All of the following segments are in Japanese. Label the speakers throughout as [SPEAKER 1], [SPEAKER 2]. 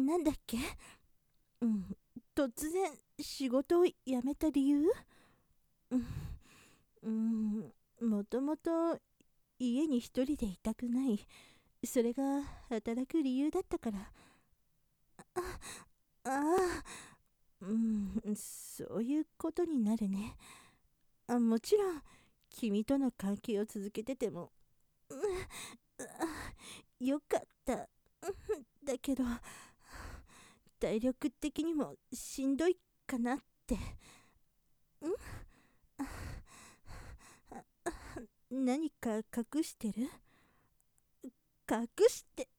[SPEAKER 1] なんだっけ？突然仕事を辞めた理由？もともと家に一人でいたくない。それが働く理由だったから。ああ、そういうことになるね。もちろん君との関係を続けてても、よかった。だけど体力的にもしんどいかなって。何か隠してる？隠して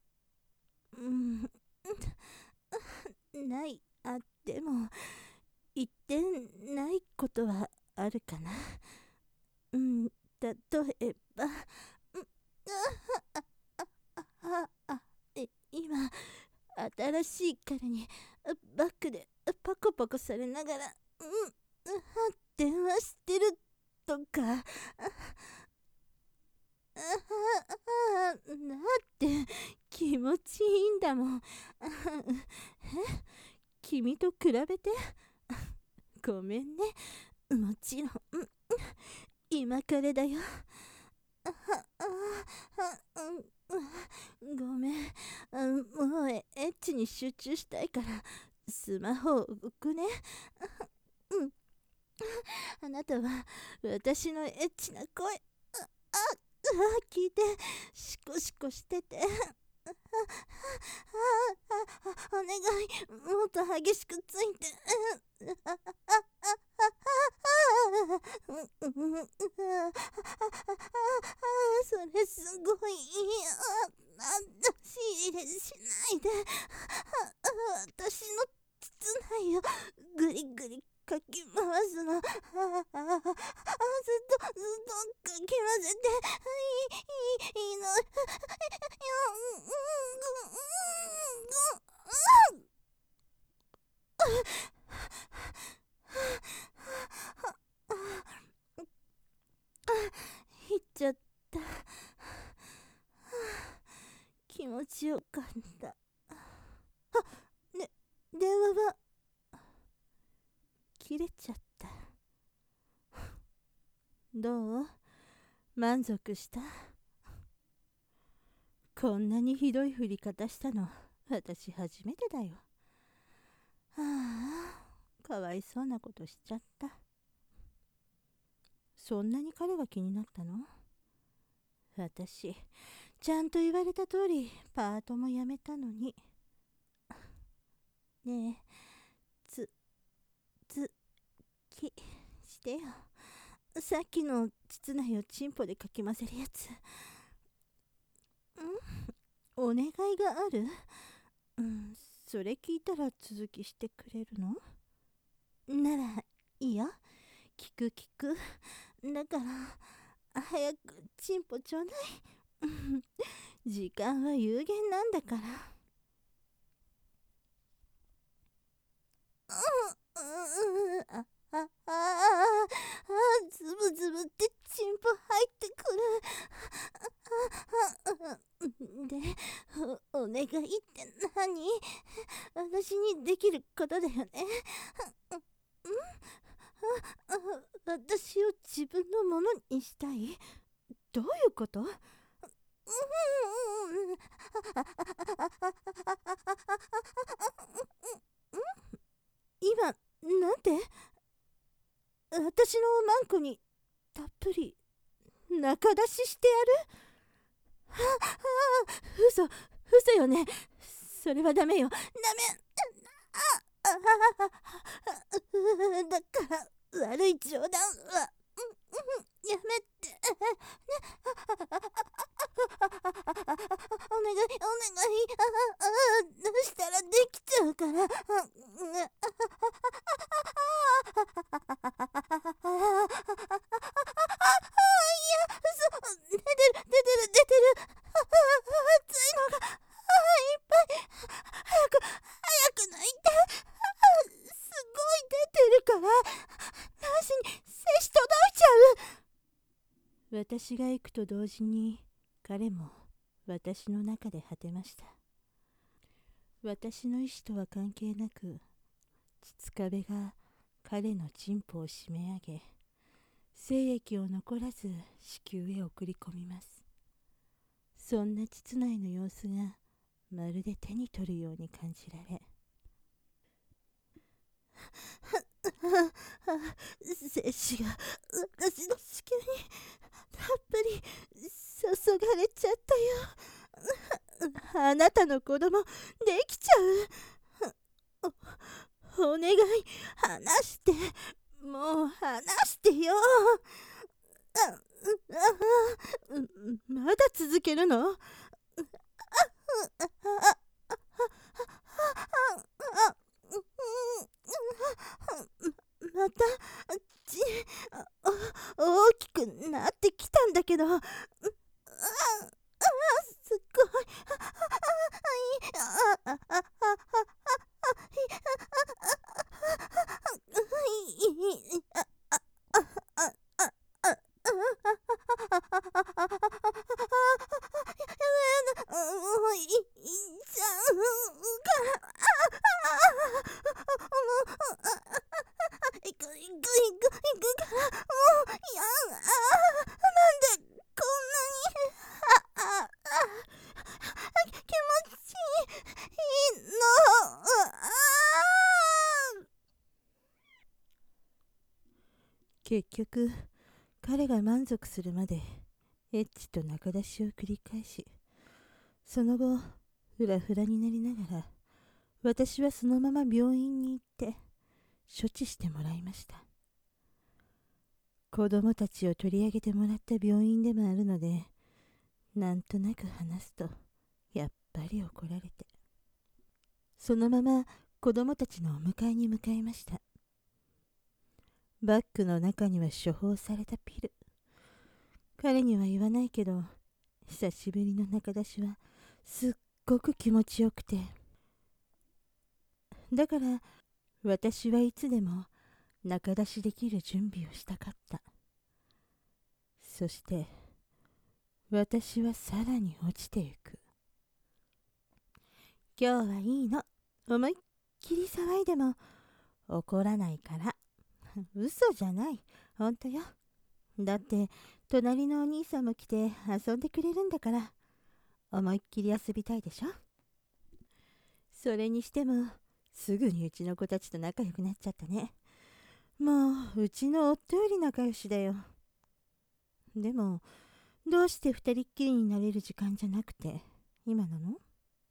[SPEAKER 1] ない。でも言ってないことはあるかな。例えば、今新しい彼にバックでパコパコされながら電話してるとか。だって気持ちいいんだもん。君と比べてごめんね。もちろん今彼だよ。ごめん。もうエッチに集中したいからスマホを置くね。あなたは私のエッチな声聞いてシコシコしてて。お願い、もっと激しくついて。それすごい。仕入れしないで。私の膣内をグリグリかき回すの。ずっとかき混ぜていいのよ。言っちゃった。気持ちよかった。電話が切れちゃった。どう？満足した？こんなにひどい振り方したの私初めてだよ。かわいそうなことしちゃった。そんなに彼が気になったの？私ちゃんと言われた通りパートも辞めたのに。ねえ、つきしてよ。さっきの膣内をチンポでかき混ぜるやつ。お願いがある？それ聞いたら続きしてくれるの？ならいいよ。聞く。だから早くチンポちょうだい。時間は有限なんだから。ズブズブってチンポ入ってくる。で、お願いって何？私にできることだよね。私を自分のものにしたい？どういうこと？今なんて？私のマンコにたっぷり中出ししてやる？嘘よね。それはダメよ。ダメ。だから悪い冗談はやめて。お願い。したらできちゃうから。出てる。熱いのがいっぱい。早く泣いて。すごい出てるから。なしに精子届いちゃう。私が行くと同時に彼も私の中で果てました。 私の意思とは関係なく、膣壁が彼のチンポを締め上げ、精液を残らず子宮へ送り込みます。そんな膣内の様子がまるで手に取るように感じられ、精子が私の子宮にたっぷり注がれちゃったよ。あなたの子供できちゃう。お願い、話して。もう話してよ。まだ続けるの？また大きくなってきたんだけど、すっごい。結局、彼が満足するまでエッチと仲出しを繰り返し、その後フラフラになりながら、私はそのまま病院に行って処置してもらいました。子供たちを取り上げてもらった病院でもあるので、なんとなく話すとやっぱり怒られて、そのまま子供たちのお迎えに向かいました。バッグの中には処方されたピル。彼には言わないけど、久しぶりの仲出しはすっごく気持ちよくて、だから私はいつでも仲出しできる準備をしたかった。そして私はさらに落ちてゆく。今日はいいの。思いっきり騒いでも怒らないから。嘘じゃない。ほんとよ。だって隣のお兄さんも来て遊んでくれるんだから、思いっきり遊びたいでしょ。それにしてもすぐにうちの子たちと仲良くなっちゃったね。もううちの夫より仲良しだよ。でもどうして二人っきりになれる時間じゃなくて今なの？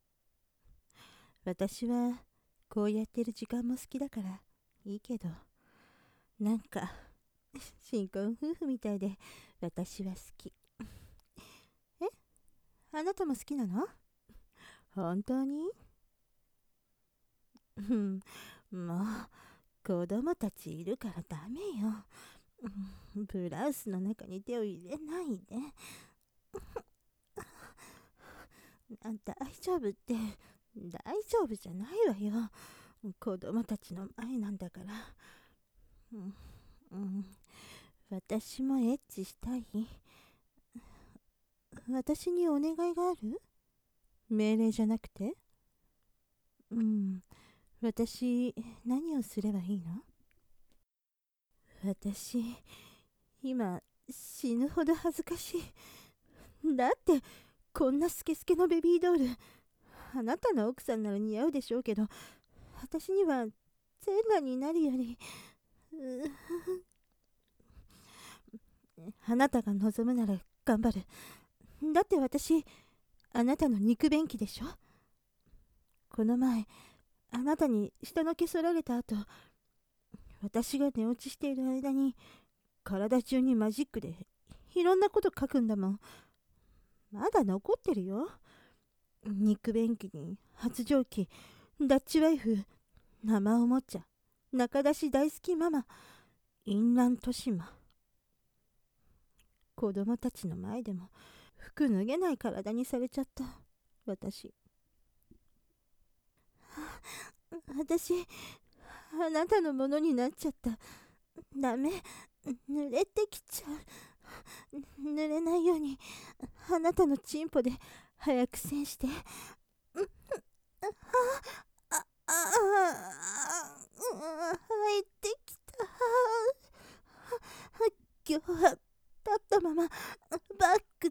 [SPEAKER 1] 私はこうやってる時間も好きだからいいけど、なんか新婚夫婦みたいで私は好き。え？あなたも好きなの？本当に？もう子供たちいるからダメよ。ブラウスの中に手を入れないで。大丈夫って大丈夫じゃないわよ。子供たちの前なんだから。私もエッチしたい。私にお願いがある？命令じゃなくて？私、何をすればいいの？私、今、死ぬほど恥ずかしい。だって、こんなスケスケのベビードール、あなたの奥さんなら似合うでしょうけど、私には全裸になるより、あなたが望むなら頑張る。だって私、あなたの肉便器でしょ。この前、あなたに下の毛剃られた後、私が寝落ちしている間に体中にマジックでいろんなこと書くんだもん。まだ残ってるよ。肉便器に発情期、ダッチワイフ、生おもちゃ、中出し大好きママ、淫乱豊島。子供たちの前でも服脱げない体にされちゃった私。私、あなたのものになっちゃった。ダメ、濡れてきちゃう。濡れないようにあなたのチンポで早く栓して。 入ってきた。今日は立ったままバックで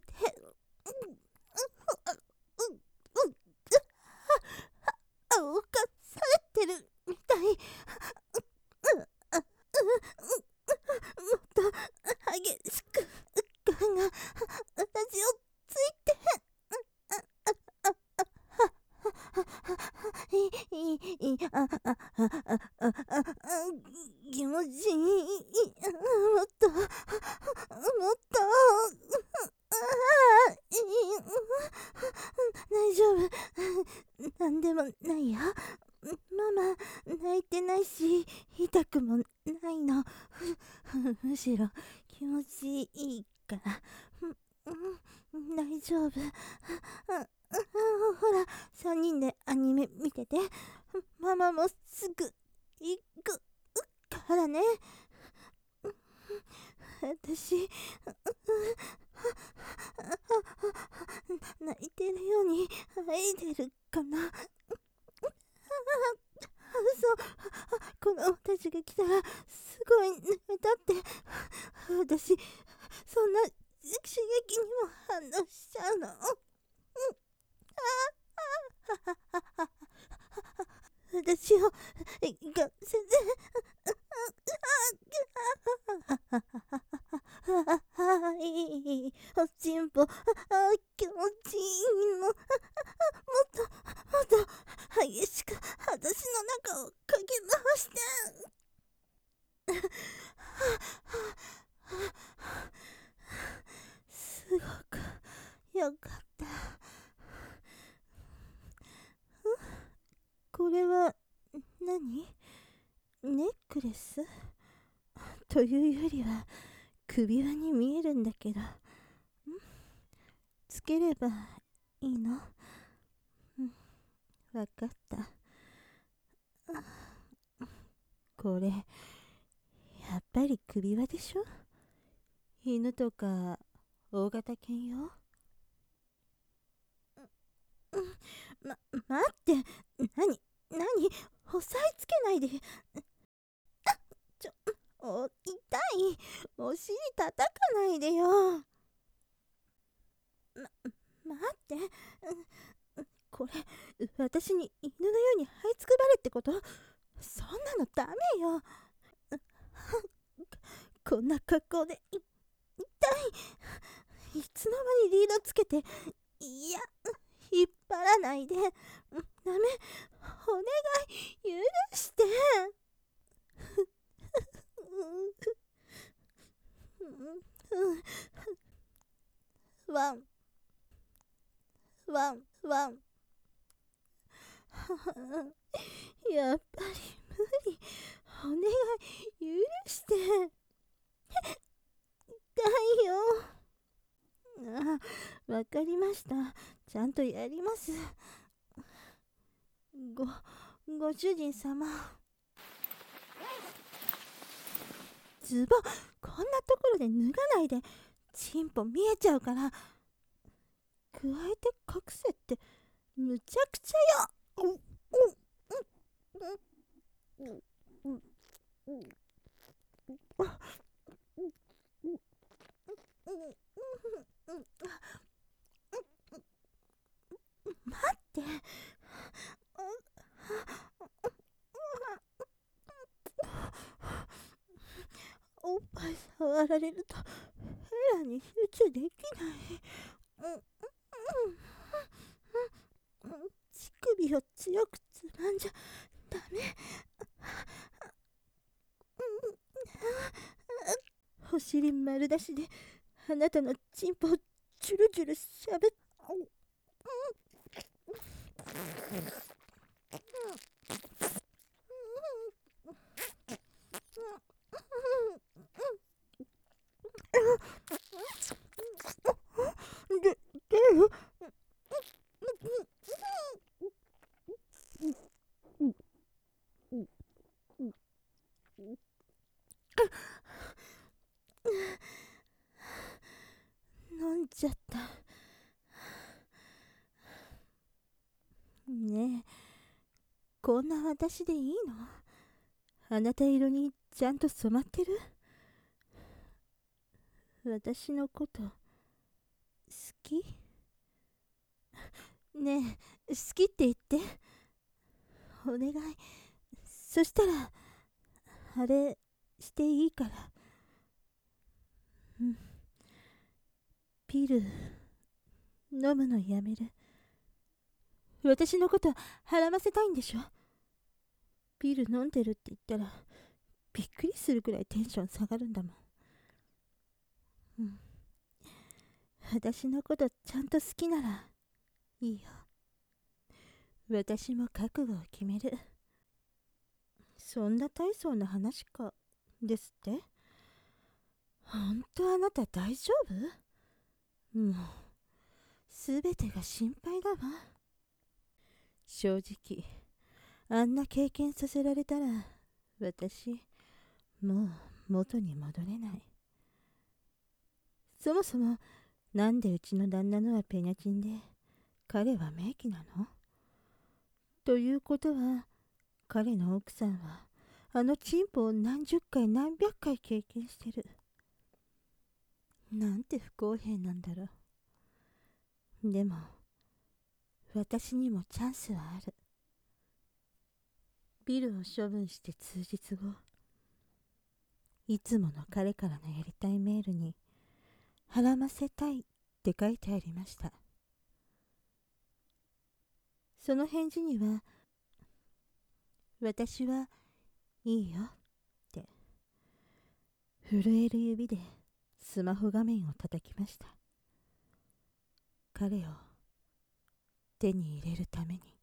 [SPEAKER 1] 犯されてるみたい。もっと激しくガンが私をついて。気持ちいい。もっと大丈夫。なんでもないよ。ママ泣いてないし痛くもないの。むしろ気持ちいいから大丈夫。ほら3人でアニメ見てて。ママもすぐ行くからね。私泣いてるように吐いてるかな。そう、このたちが来たらすごい濡れたって。私そんな刺激にも反応しちゃうの。私を行かせて。おちんぽ気持ちいいの。もっと激しく私の中をかき回して。すごくよかった。これは何？ネックレスというよりは首輪に見えるんだけど、つければいいの？わかった。これやっぱり首輪でしょ？犬とか大型犬よ。待って、何押さえつけないで。痛い。お尻叩かないでよ。待って、これ私に犬のように這いつくばれってこと？そんなのダメよ。こんな格好で痛い。いつの間にリードつけて。いや、引っ張らないで。ダメ。お願い、許して。ワンワンワン。やっぱり無理。お願い、許して。痛いよ。わかりました。ちゃんとやります。ご主人様。ズボンこんなところで脱がないで。チンポ見えちゃうから。加えて隠せってむちゃくちゃよ。待って。おっぱい触られるとヘラに集中できない。乳首を強くつまんじゃダメ。お尻丸出しであなたのチンポをジュルジュルしゃべっ。飲んじゃった。ねえ、 こんな私でいいの？あなた色にちゃんと染まってる？私のこと好き？ねえ、好きって言って。お願い。そしたらあれしていいから。うん。ピル飲むのやめる。私のことはらませたいんでしょ？ピル飲んでるって言ったらびっくりするくらいテンション下がるんだもん。うん。私のことちゃんと好きならいいよ。私も覚悟を決める。そんな大層な話かですって？本当あなた大丈夫？もうすべてが心配だわ。正直あんな経験させられたら私もう元に戻れない。そもそもなんでうちの旦那のはペニャチンで彼は名器なの？ということは彼の奥さんはあのチンポを何十回何百回経験してる。なんて不公平なんだろう。でも私にもチャンスはある。ビルを処分して数日後、いつもの彼からのやりたいメールにはらませたいって書いてありました。その返事には私はいいよって震える指でスマホ画面を叩きました。彼を手に入れるために。